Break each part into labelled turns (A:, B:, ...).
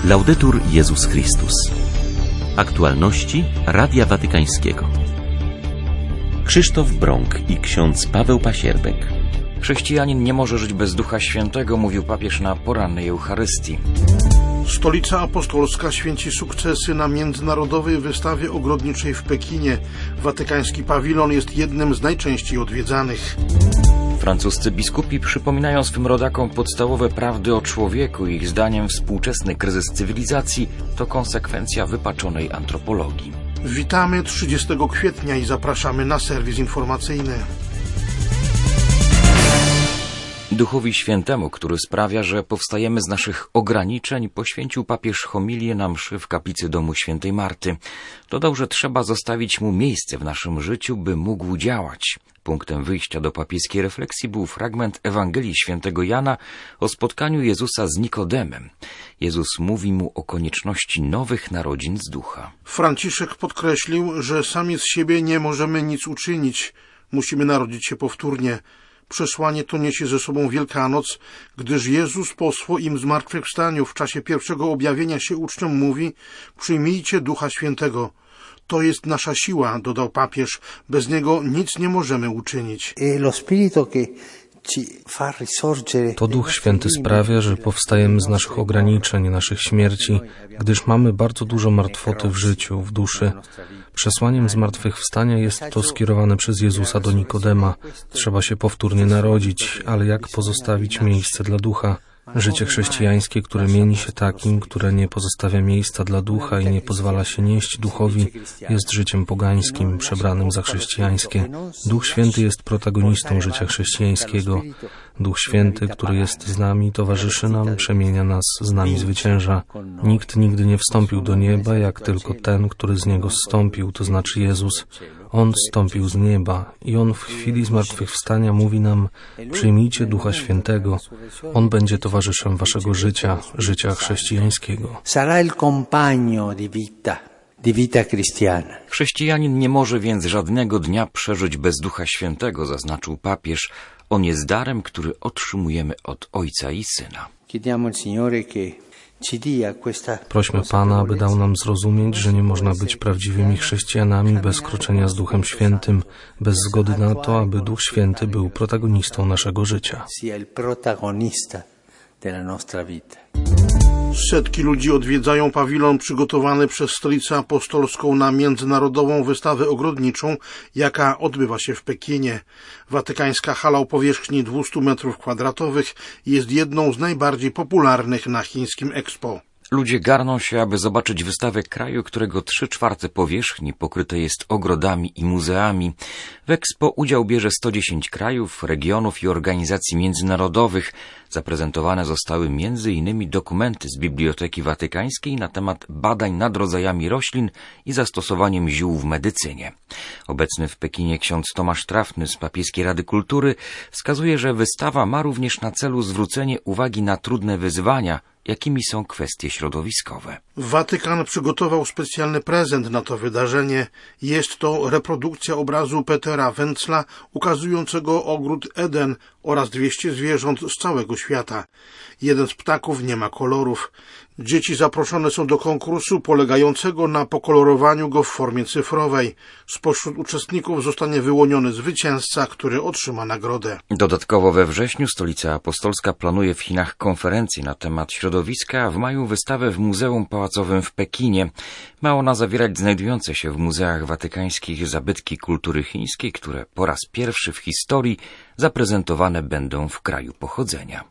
A: Laudetur Jezus Chrystus. Aktualności Radia Watykańskiego. Krzysztof Brąk i ksiądz Paweł Pasierbek.
B: Chrześcijanin nie może żyć bez Ducha Świętego, mówił papież na porannej Eucharystii.
C: Stolica Apostolska święci sukcesy na międzynarodowej wystawie ogrodniczej w Pekinie. Watykański pawilon jest jednym z najczęściej odwiedzanych.
B: Francuscy biskupi przypominają swym rodakom podstawowe prawdy o człowieku. Ich zdaniem współczesny kryzys cywilizacji to konsekwencja wypaczonej antropologii.
C: Witamy 30 kwietnia i zapraszamy na serwis informacyjny.
B: Duchowi Świętemu, który sprawia, że powstajemy z naszych ograniczeń, poświęcił papież homilię na mszy w kaplicy domu świętej Marty. Dodał, że trzeba zostawić mu miejsce w naszym życiu, by mógł działać. Punktem wyjścia do papieskiej refleksji był fragment Ewangelii świętego Jana o spotkaniu Jezusa z Nikodemem. Jezus mówi mu o konieczności nowych narodzin z ducha.
C: Franciszek podkreślił, że sami z siebie nie możemy nic uczynić. Musimy narodzić się powtórnie. Przesłanie to niesie ze sobą Wielkanoc, gdyż Jezus po swoim zmartwychwstaniu w czasie pierwszego objawienia się uczniom mówi: przyjmijcie Ducha Świętego. To jest nasza siła, dodał papież. Bez niego nic nie możemy uczynić.
D: To Duch Święty sprawia, że powstajemy z naszych ograniczeń, naszych śmierci, gdyż mamy bardzo dużo martwoty w życiu, w duszy. Przesłaniem zmartwychwstania jest to skierowane przez Jezusa do Nikodema. Trzeba się powtórnie narodzić, ale jak pozostawić miejsce dla ducha? Życie chrześcijańskie, które mieni się takim, które nie pozostawia miejsca dla ducha i nie pozwala się nieść duchowi, jest życiem pogańskim, przebranym za chrześcijańskie. Duch Święty jest protagonistą życia chrześcijańskiego. Duch Święty, który jest z nami, towarzyszy nam, przemienia nas, z nami zwycięża. Nikt nigdy nie wstąpił do nieba, jak tylko ten, który z niego zstąpił, to znaczy Jezus. On zstąpił z nieba i On w chwili zmartwychwstania mówi nam: przyjmijcie Ducha Świętego. On będzie towarzyszem waszego życia, życia chrześcijańskiego.
B: Chrześcijanin nie może więc żadnego dnia przeżyć bez Ducha Świętego, zaznaczył papież. On jest darem, który otrzymujemy od Ojca i Syna.
D: Prośmy Pana, aby dał nam zrozumieć, że nie można być prawdziwymi chrześcijanami bez kroczenia z Duchem Świętym, bez zgody na to, aby Duch Święty był protagonistą naszego życia.
C: Setki ludzi odwiedzają pawilon przygotowany przez Stolicę Apostolską na międzynarodową wystawę ogrodniczą, jaka odbywa się w Pekinie. Watykańska hala o powierzchni 200 m2 jest jedną z najbardziej popularnych na chińskim Expo.
B: Ludzie garną się, aby zobaczyć wystawę kraju, którego 3/4 powierzchni pokryte jest ogrodami i muzeami. W Expo udział bierze 110 krajów, regionów i organizacji międzynarodowych. Zaprezentowane zostały m.in. dokumenty z Biblioteki Watykańskiej na temat badań nad rodzajami roślin i zastosowaniem ziół w medycynie. Obecny w Pekinie ksiądz Tomasz Trafny z Papieskiej Rady Kultury wskazuje, że wystawa ma również na celu zwrócenie uwagi na trudne wyzwania, jakimi są kwestie środowiskowe.
C: Watykan przygotował specjalny prezent na to wydarzenie. Jest to reprodukcja obrazu Petera Wenzla ukazującego ogród Eden oraz 200 zwierząt z całego świata. Jeden z ptaków nie ma kolorów. Dzieci zaproszone są do konkursu polegającego na pokolorowaniu go w formie cyfrowej. Spośród uczestników zostanie wyłoniony zwycięzca, który otrzyma nagrodę.
B: Dodatkowo we wrześniu Stolica Apostolska planuje w Chinach konferencję na temat środowiska, a w maju wystawę w Muzeum Pałacowym w Pekinie. Ma ona zawierać znajdujące się w muzeach watykańskich zabytki kultury chińskiej, które po raz pierwszy w historii zaprezentowane będą w kraju pochodzenia.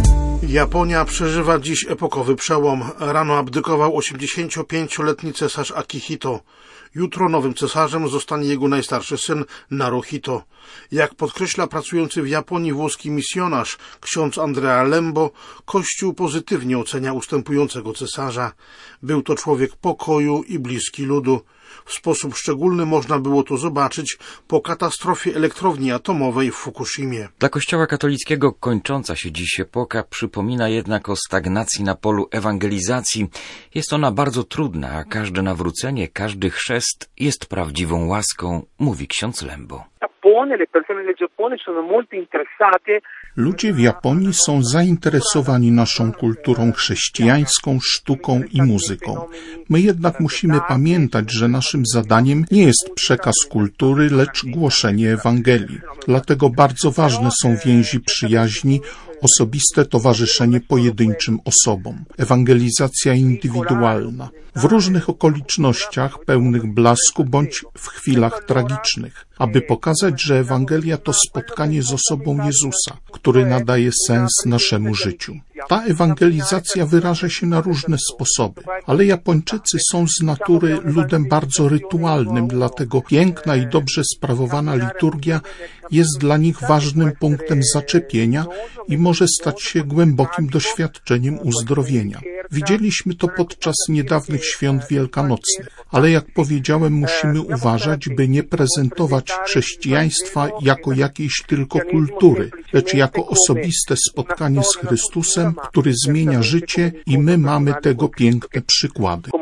C: Japonia przeżywa dziś epokowy przełom. Rano abdykował 85-letni cesarz Akihito. Jutro nowym cesarzem zostanie jego najstarszy syn Naruhito. Jak podkreśla pracujący w Japonii włoski misjonarz ksiądz Andrea Lembo, Kościół pozytywnie ocenia ustępującego cesarza. Był to człowiek pokoju i bliski ludu. W sposób szczególny można było to zobaczyć po katastrofie elektrowni atomowej w Fukushimie.
B: Dla Kościoła katolickiego kończąca się dziś epoka przypomina jednak o stagnacji na polu ewangelizacji. Jest ona bardzo trudna, a każde nawrócenie, każdy chrzest jest prawdziwą łaską, mówi ksiądz Lembo.
E: Ludzie w Japonii są zainteresowani naszą kulturą chrześcijańską, sztuką i muzyką. My jednak musimy pamiętać, że naszym zadaniem nie jest przekaz kultury, lecz głoszenie Ewangelii. Dlatego bardzo ważne są więzi przyjaźni, osobiste towarzyszenie pojedynczym osobom, ewangelizacja indywidualna, w różnych okolicznościach pełnych blasku bądź w chwilach tragicznych, aby pokazać, że Ewangelia to spotkanie z osobą Jezusa, który nadaje sens naszemu życiu. Ta ewangelizacja wyraża się na różne sposoby, ale Japończycy są z natury ludem bardzo rytualnym, dlatego piękna i dobrze sprawowana liturgia jest dla nich ważnym punktem zaczepienia i może stać się głębokim doświadczeniem uzdrowienia. Widzieliśmy to podczas niedawnych świąt wielkanocnych, ale jak powiedziałem, musimy uważać, by nie prezentować chrześcijaństwa jako jakiejś tylko kultury, lecz jako osobiste spotkanie z Chrystusem, który zmienia życie i my mamy tego piękne przykłady.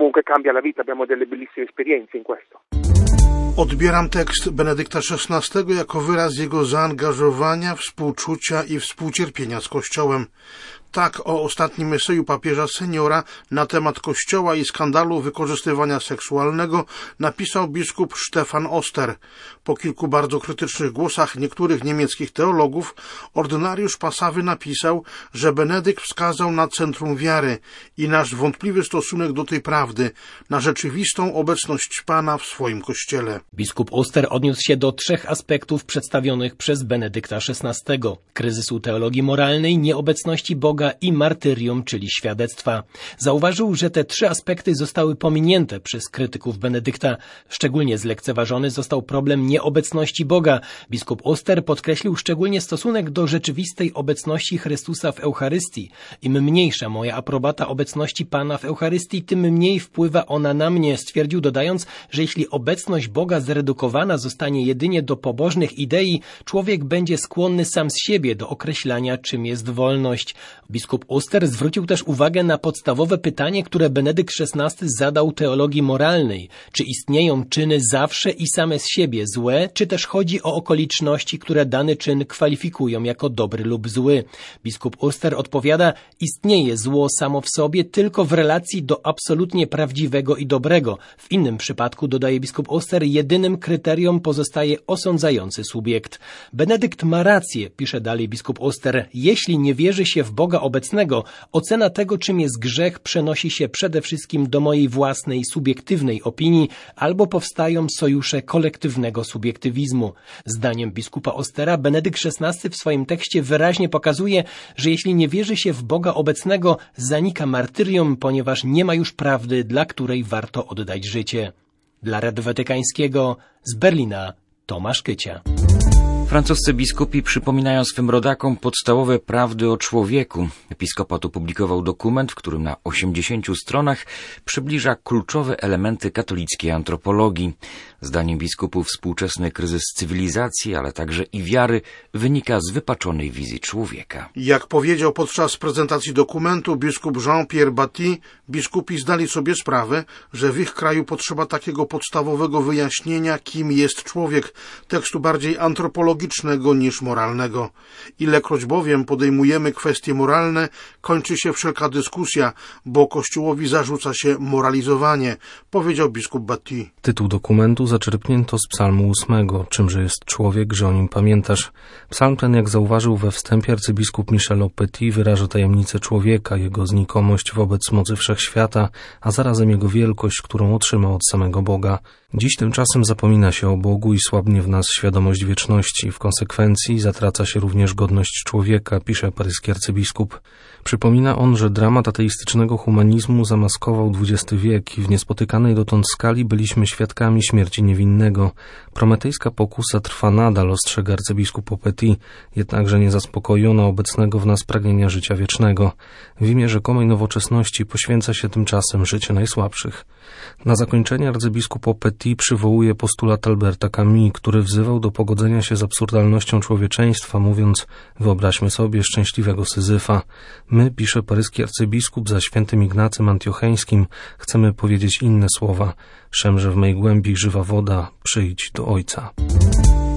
C: Odbieram tekst Benedykta XVI jako wyraz jego zaangażowania, współczucia i współcierpienia z Kościołem. Tak o ostatnim eseju papieża seniora na temat Kościoła i skandalu wykorzystywania seksualnego napisał biskup Stefan Oster. Po kilku bardzo krytycznych głosach niektórych niemieckich teologów, ordynariusz Pasawy napisał, że Benedykt wskazał na centrum wiary i nasz wątpliwy stosunek do tej prawdy, na rzeczywistą obecność Pana w swoim Kościele.
F: Biskup Oster odniósł się do 3 aspektów przedstawionych przez Benedykta XVI. Kryzysu teologii moralnej, nieobecności Boga i martyrium, czyli świadectwa. Zauważył, że te 3 aspekty zostały pominięte przez krytyków Benedykta. Szczególnie zlekceważony został problem nieobecności Boga. Biskup Oster podkreślił szczególnie stosunek do rzeczywistej obecności Chrystusa w Eucharystii. Im mniejsza moja aprobata obecności Pana w Eucharystii, tym mniej wpływa ona na mnie, stwierdził, dodając, że jeśli obecność Boga zredukowana zostanie jedynie do pobożnych idei, człowiek będzie skłonny sam z siebie do określania, czym jest wolność. Biskup Oster zwrócił też uwagę na podstawowe pytanie, które Benedykt XVI zadał teologii moralnej. Czy istnieją czyny zawsze i same z siebie złe, czy też chodzi o okoliczności, które dany czyn kwalifikują jako dobry lub zły? Biskup Oster odpowiada, istnieje zło samo w sobie tylko w relacji do absolutnie prawdziwego i dobrego. W innym przypadku, dodaje biskup Oster, jedynym kryterium pozostaje osądzający subjekt. Benedykt ma rację, pisze dalej biskup Oster, jeśli nie wierzy się w Boga obecnego, ocena tego, czym jest grzech, przenosi się przede wszystkim do mojej własnej, subiektywnej opinii, albo powstają sojusze kolektywnego subiektywizmu. Zdaniem biskupa Ostera, Benedykt XVI w swoim tekście wyraźnie pokazuje, że jeśli nie wierzy się w Boga obecnego, zanika martyrium, ponieważ nie ma już prawdy, dla której warto oddać życie. Dla Radia Watykańskiego z Berlina Tomasz Kycia.
B: Francuscy biskupi przypominają swym rodakom podstawowe prawdy o człowieku. Episkopat opublikował dokument, w którym na 80 stronach przybliża kluczowe elementy katolickiej antropologii. Zdaniem biskupów współczesny kryzys cywilizacji, ale także i wiary wynika z wypaczonej wizji człowieka.
C: Jak powiedział podczas prezentacji dokumentu biskup Jean-Pierre Bapty, biskupi zdali sobie sprawę, że w ich kraju potrzeba takiego podstawowego wyjaśnienia, kim jest człowiek, tekstu bardziej antropologicznego niż moralnego. Ilekroć bowiem podejmujemy kwestie moralne, kończy się wszelka dyskusja, bo Kościołowi zarzuca się moralizowanie, powiedział biskup Bapty.
D: Tytuł dokumentu zaczerpnięto z psalmu 8. Czymże jest człowiek, że o nim pamiętasz? Psalm ten, jak zauważył we wstępie arcybiskup Michel Aupetit, wyraża tajemnicę człowieka, jego znikomość wobec mocy wszechświata, a zarazem jego wielkość, którą otrzymał od samego Boga. Dziś tymczasem zapomina się o Bogu i słabnie w nas świadomość wieczności. W konsekwencji zatraca się również godność człowieka, pisze paryski arcybiskup. Przypomina on, że dramat ateistycznego humanizmu zamaskował XX wiek i w niespotykanej dotąd skali byliśmy świadkami śmierci niewinnego. Prometejska pokusa trwa nadal, ostrzega arcybiskup Aupetit, jednakże nie zaspokojono obecnego w nas pragnienia życia wiecznego. W imię rzekomej nowoczesności poświęca się tymczasem życie najsłabszych. Na zakończenie arcybiskup Aupetit przywołuje postulat Alberta Camus, który wzywał do pogodzenia się z absurdalnością człowieczeństwa, mówiąc: wyobraźmy sobie szczęśliwego Syzyfa. My, pisze paryski arcybiskup, za świętym Ignacym Antiocheńskim chcemy powiedzieć inne słowa: szemrze w mej głębi żywa woda, przyjdź do Ojca.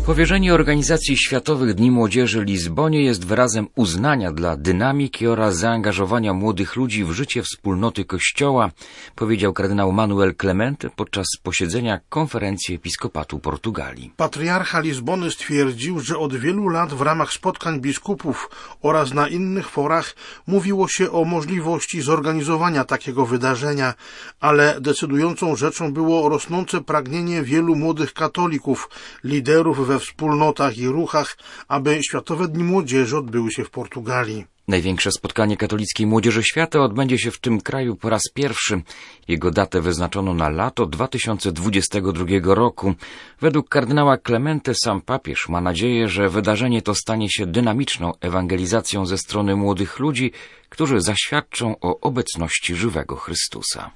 B: Powierzenie Organizacji Światowych Dni Młodzieży Lizbonie jest wyrazem uznania dla dynamiki oraz zaangażowania młodych ludzi w życie wspólnoty Kościoła, powiedział kardynał Manuel Clemente podczas posiedzenia Konferencji Episkopatu Portugalii.
C: Patriarcha Lizbony stwierdził, że od wielu lat w ramach spotkań biskupów oraz na innych forach mówiło się o możliwości zorganizowania takiego wydarzenia, ale decydującą rzeczą było rosnące pragnienie wielu młodych katolików, liderów we wspólnotach i ruchach, aby Światowe Dni Młodzieży odbyły się w Portugalii.
B: Największe spotkanie katolickiej młodzieży świata odbędzie się w tym kraju po raz pierwszy. Jego datę wyznaczono na lato 2022 roku. Według kardynała Clemente sam papież ma nadzieję, że wydarzenie to stanie się dynamiczną ewangelizacją ze strony młodych ludzi, którzy zaświadczą o obecności żywego Chrystusa.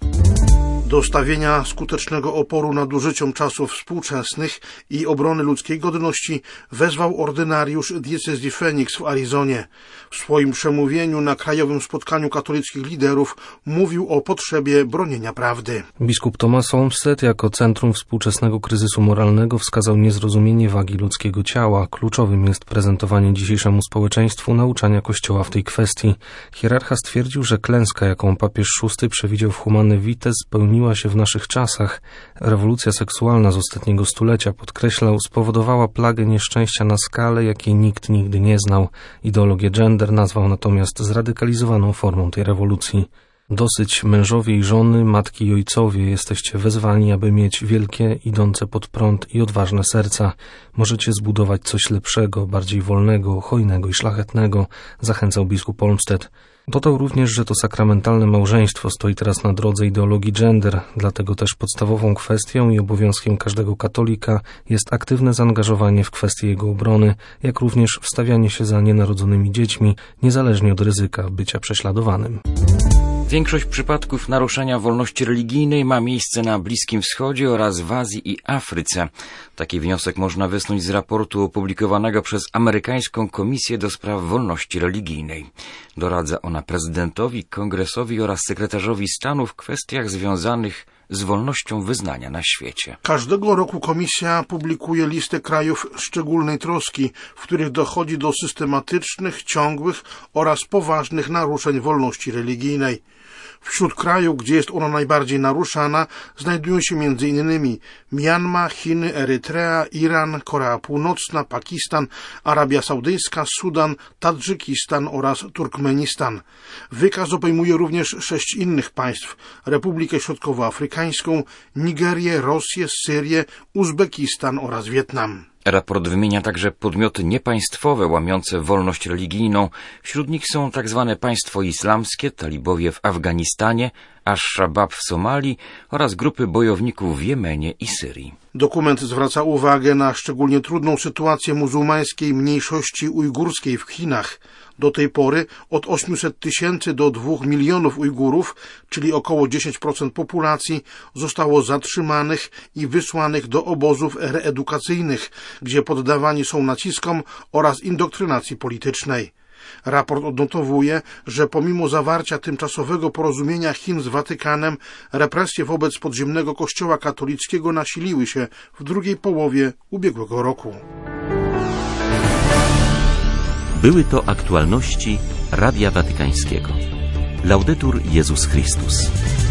C: Do stawienia skutecznego oporu nadużyciom czasów współczesnych i obrony ludzkiej godności wezwał ordynariusz diecezji Phoenix w Arizonie. W swoim przemówieniu na krajowym spotkaniu katolickich liderów mówił o potrzebie bronienia prawdy.
D: Biskup Thomas Olmsted jako centrum współczesnego kryzysu moralnego wskazał niezrozumienie wagi ludzkiego ciała. Kluczowym jest prezentowanie dzisiejszemu społeczeństwu nauczania Kościoła w tej kwestii. Hierarcha stwierdził, że klęska, jaką papież VI przewidział w Humane Vitae, spełniła się w naszych czasach. Rewolucja seksualna z ostatniego stulecia, podkreślał, spowodowała plagę nieszczęścia na skalę, jakiej nikt nigdy nie znał. Ideologię gender nazwał natomiast zradykalizowaną formą tej rewolucji. Dosyć mężowie i żony, matki i ojcowie, jesteście wezwani, aby mieć wielkie, idące pod prąd i odważne serca. Możecie zbudować coś lepszego, bardziej wolnego, hojnego i szlachetnego, zachęcał biskup Olmsted. Dodał również, że to sakramentalne małżeństwo stoi teraz na drodze ideologii gender, dlatego też podstawową kwestią i obowiązkiem każdego katolika jest aktywne zaangażowanie w kwestie jego obrony, jak również wstawianie się za nienarodzonymi dziećmi, niezależnie od ryzyka bycia prześladowanym.
B: Większość przypadków naruszenia wolności religijnej ma miejsce na Bliskim Wschodzie oraz w Azji i Afryce. Taki wniosek można wysnuć z raportu opublikowanego przez amerykańską Komisję do Spraw Wolności Religijnej. Doradza ona prezydentowi, kongresowi oraz sekretarzowi stanu w kwestiach związanych z wolnością wyznania na świecie.
C: Każdego roku komisja publikuje listę krajów szczególnej troski, w których dochodzi do systematycznych, ciągłych oraz poważnych naruszeń wolności religijnej. Wśród krajów, gdzie jest ona najbardziej naruszana, znajdują się m.in. Mjanma, Chiny, Erytrea, Iran, Korea Północna, Pakistan, Arabia Saudyjska, Sudan, Tadżykistan oraz Turkmenistan. Wykaz obejmuje również 6 innych państw: Republikę Środkowoafrykańską, Nigerię, Rosję, Syrię, Uzbekistan oraz Wietnam.
B: Raport wymienia także podmioty niepaństwowe łamiące wolność religijną. Wśród nich są tzw. państwo islamskie, talibowie w Afganistanie, Ash-Shabaab w Somalii oraz grupy bojowników w Jemenie i Syrii.
C: Dokument zwraca uwagę na szczególnie trudną sytuację muzułmańskiej mniejszości ujgurskiej w Chinach. Do tej pory od 800 000 do 2 milionów Ujgurów, czyli około 10% populacji, zostało zatrzymanych i wysłanych do obozów reedukacyjnych, gdzie poddawani są naciskom oraz indoktrynacji politycznej. Raport odnotowuje, że pomimo zawarcia tymczasowego porozumienia Chin z Watykanem, represje wobec podziemnego kościoła katolickiego nasiliły się w drugiej połowie ubiegłego roku.
A: Były to aktualności Radia Watykańskiego. Laudetur Jezus Chrystus.